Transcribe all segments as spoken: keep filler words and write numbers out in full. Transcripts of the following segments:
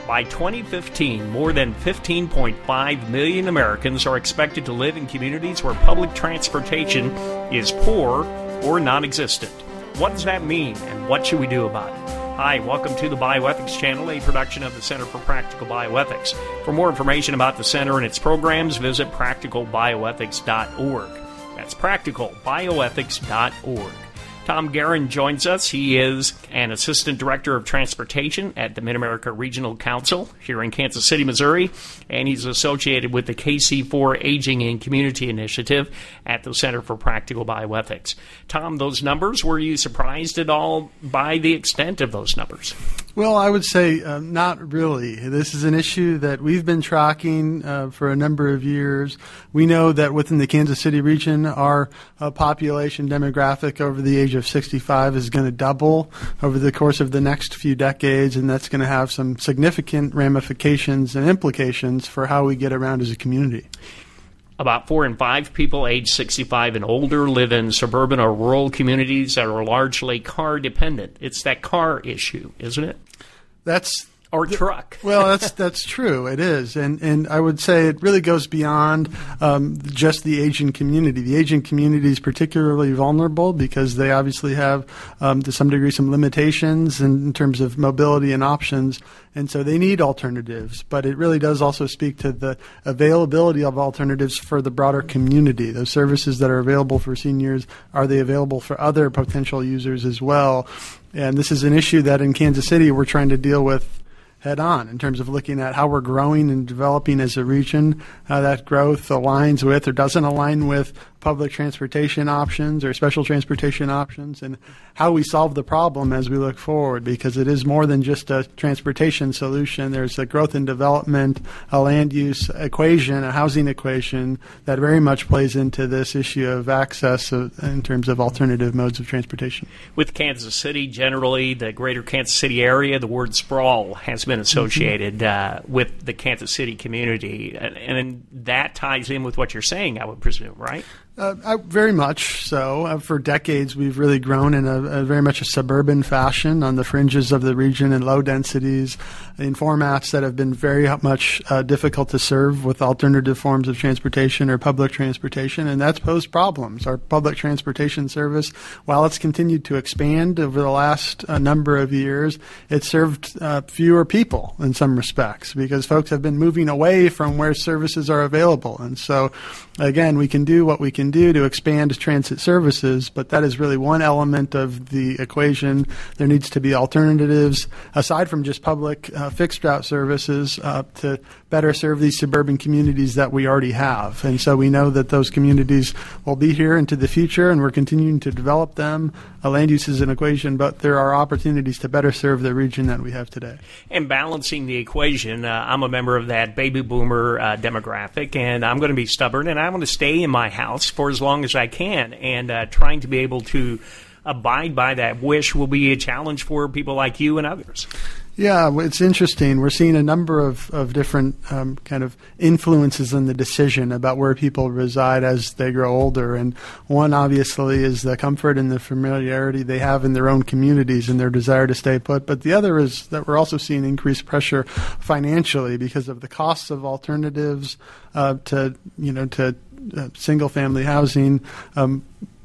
By twenty fifteen, more than fifteen point five million Americans are expected to live in communities where public transportation is poor or non-existent. What does that mean, and what should we do about it? Hi, welcome to the Bioethics Channel, a production of the Center for Practical Bioethics. For more information about the Center and its programs, visit practical bioethics dot org. That's practical bioethics dot org. Tom Guerin joins us. He is an Assistant Director of Transportation at the Mid-America Regional Council here in Kansas City, Missouri, and he's associated with the K C four Aging and Community Initiative at the Center for Practical Bioethics. Tom, those numbers, were you surprised at all by the extent of those numbers? Well, I would say uh, not really. This is an issue that we've been tracking uh, for a number of years. We know that within the Kansas City region, our uh, population demographic over the age of sixty-five is going to double over the course of the next few decades, and that's going to have some significant ramifications and implications for how we get around as a community. About four in five people age sixty-five and older live in suburban or rural communities that are largely car dependent. It's that car issue, isn't it? That's Or truck. Well, that's that's true. It is, and and I would say it really goes beyond um, just the aging community. The aging community is particularly vulnerable because they obviously have, um, to some degree, some limitations in, in terms of mobility and options, and so they need alternatives. But it really does also speak to the availability of alternatives for the broader community. Those services that are available for seniors, are they available for other potential users as well? And this is an issue that in Kansas City we're trying to deal with head on in terms of looking at how we're growing and developing as a region, how that growth aligns with or doesn't align with public transportation options or special transportation options, and how we solve the problem as we look forward, because it is more than just a transportation solution. There's a growth and development, a land use equation, a housing equation that very much plays into this issue of access of, in terms of alternative modes of transportation. With Kansas City, generally, the greater Kansas City area, the word sprawl has been associated mm-hmm. uh, with the Kansas City community, and, and that ties in with what you're saying, I would presume, right? Uh, I, very much so. Uh, for decades, we've really grown in a, a very much a suburban fashion on the fringes of the region in low densities, in formats that have been very much uh, difficult to serve with alternative forms of transportation or public transportation, and that's posed problems. Our public transportation service, while it's continued to expand over the last uh, number of years, it's served uh, fewer people in some respects because folks have been moving away from where services are available. And so, again, we can do what we can do to expand transit services, but that is really one element of the equation. There needs to be alternatives aside from just public uh, fixed route services uh, to better serve these suburban communities that we already have. And so we know that those communities will be here into the future, and we're continuing to develop them. Uh, land use is an equation, but there are opportunities to better serve the region that we have today. And balancing the equation, uh, I'm a member of that baby boomer uh, demographic, and I'm going to be stubborn, and I want to stay in my house for as long as I can, and uh, trying to be able to abide by that wish will be a challenge for people like you and others. Yeah, it's interesting. We're seeing a number of, of different um, kind of influences in the decision about where people reside as they grow older. And one, obviously, is the comfort and the familiarity they have in their own communities and their desire to stay put. But the other is that we're also seeing increased pressure financially because of the costs of alternatives uh, to, you know, to uh, single-family housing. Um,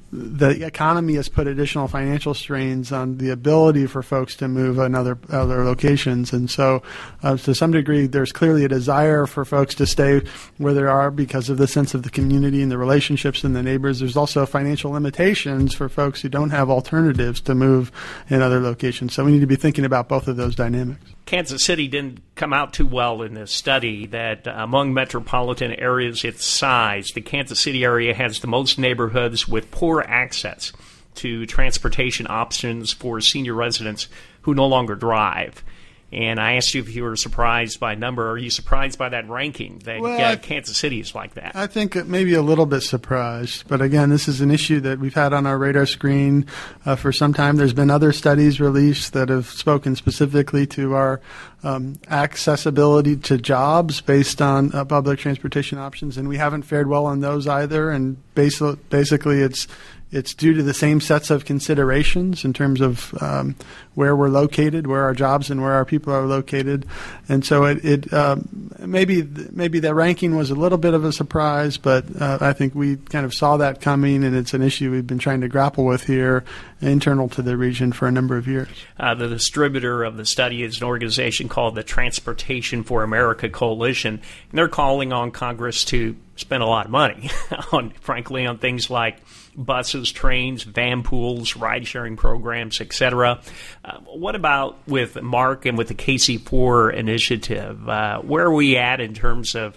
The economy has put additional financial strains on the ability for folks to move in other, other locations. And so uh, to some degree, there's clearly a desire for folks to stay where they are because of the sense of the community and the relationships and the neighbors. There's also financial limitations for folks who don't have alternatives to move in other locations. So we need to be thinking about both of those dynamics. Kansas City didn't come out too well in this study that uh, among metropolitan areas its size, the Kansas City area has the most neighborhoods with poor access to transportation options for senior residents who no longer drive. And I asked you if you were surprised by number. Are you surprised by that ranking that well, uh, I, Kansas City is like that? I think maybe a little bit surprised. But again, this is an issue that we've had on our radar screen uh, for some time. There's been other studies released that have spoken specifically to our um, accessibility to jobs based on uh, public transportation options, and we haven't fared well on those either. And basi- basically, it's it's due to the same sets of considerations in terms of um, where we're located, where our jobs and where our people are located. And so it, it um, maybe maybe that ranking was a little bit of a surprise, but uh, I think we kind of saw that coming, and it's an issue we've been trying to grapple with here internal to the region for a number of years. Uh, the distributor of the study is an organization called the Transportation for America Coalition, and they're calling on Congress to spend a lot of money on, frankly, on things like buses, trains, van pools, ride-sharing programs, et cetera. Uh, what about with Mark and with the K C four initiative? Uh, where are we at in terms of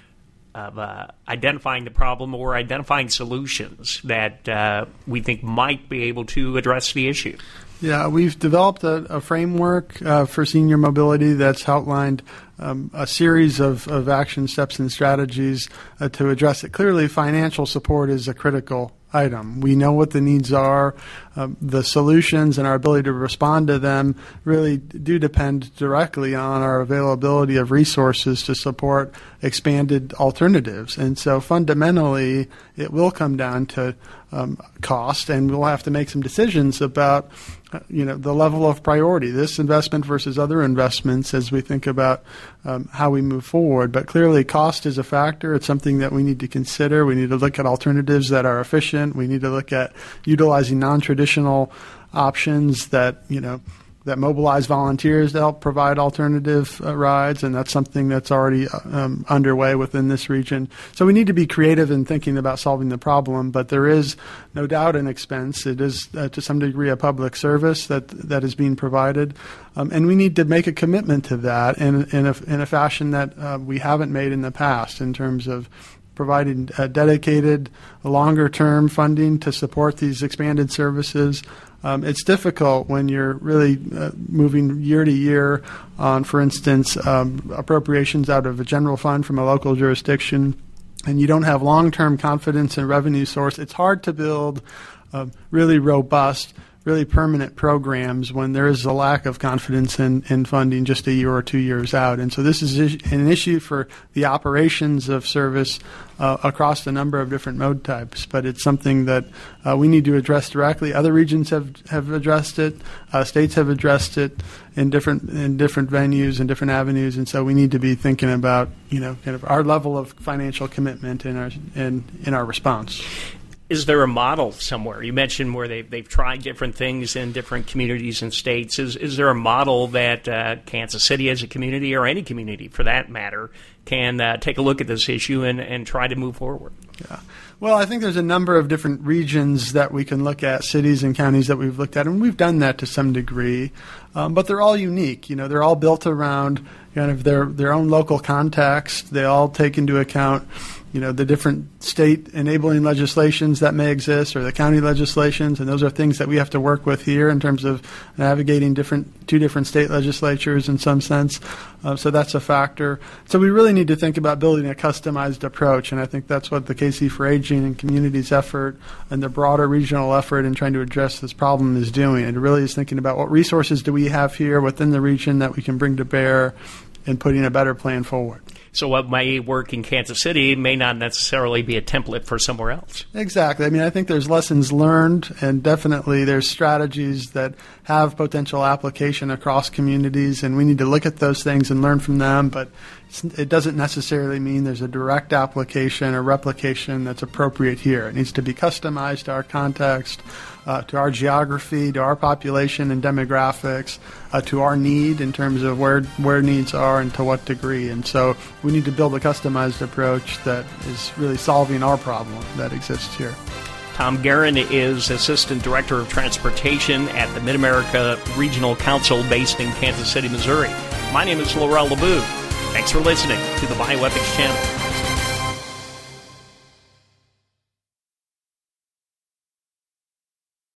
of uh, identifying the problem or identifying solutions that uh, we think might be able to address the issue? Yeah, we've developed a, a framework uh, for senior mobility that's outlined um, a series of, of action steps and strategies uh, to address it. Clearly, financial support is a critical item. We know what the needs are. Um, the solutions and our ability to respond to them really do depend directly on our availability of resources to support expanded alternatives. And so fundamentally, it will come down to um, cost, and we'll have to make some decisions about uh, you know, the level of priority, this investment versus other investments as we think about um, how we move forward. But clearly, cost is a factor. It's something that we need to consider. We need to look at alternatives that are efficient. We need to look at utilizing non-traditional options that, you know, that mobilize volunteers to help provide alternative uh, rides, and that's something that's already um, underway within this region. So we need to be creative in thinking about solving the problem, but there is no doubt an expense. It is, uh, to some degree, a public service that that is being provided, um, and we need to make a commitment to that in, in, a, in a fashion that uh, we haven't made in the past in terms of providing uh, dedicated, longer-term funding to support these expanded services. Um, it's difficult when you're really uh, moving year to year on, for instance, um, appropriations out of a general fund from a local jurisdiction, and you don't have long-term confidence in revenue source. It's hard to build uh, really robust, really permanent programs when there is a lack of confidence in, in funding just a year or two years out. And so this is an issue for the operations of service uh, across a number of different mode types, but it's something that uh, we need to address directly. Other regions have, have addressed it. Uh, states have addressed it in different in different venues and different avenues, and so we need to be thinking about, you know, kind of our level of financial commitment in our in, in our response. Is there a model somewhere? You mentioned where they've, they've tried different things in different communities and states. Is is there a model that uh, Kansas City as a community, or any community for that matter, can uh, take a look at this issue and, and try to move forward? Yeah. Well, I think there's a number of different regions that we can look at, cities and counties that we've looked at, and we've done that to some degree. Um, but they're all unique. You know, they're all built around kind of their, their own local context. They all take into account, you know, the different state enabling legislations that may exist, or the county legislations, and those are things that we have to work with here in terms of navigating different two different state legislatures in some sense. Uh, so that's a factor. So we really need to think about building a customized approach, and I think that's what the K C for Aging and Communities effort and the broader regional effort in trying to address this problem is doing. It really is thinking about what resources do we have here within the region that we can bring to bear and putting a better plan forward. So what may work in Kansas City may not necessarily be a template for somewhere else. Exactly. I mean, I think there's lessons learned, and definitely there's strategies that have potential application across communities, and we need to look at those things and learn from them, but it doesn't necessarily mean there's a direct application or replication that's appropriate here. It needs to be customized to our context, uh, to our geography, to our population and demographics, uh, to our need in terms of where where needs are and to what degree. And so we need to build a customized approach that is really solving our problem that exists here. Tom Guerin is Assistant Director of Transportation at the Mid-America Regional Council based in Kansas City, Missouri. My name is Laurel LeBoux. Thanks for listening to the Bioethics Channel.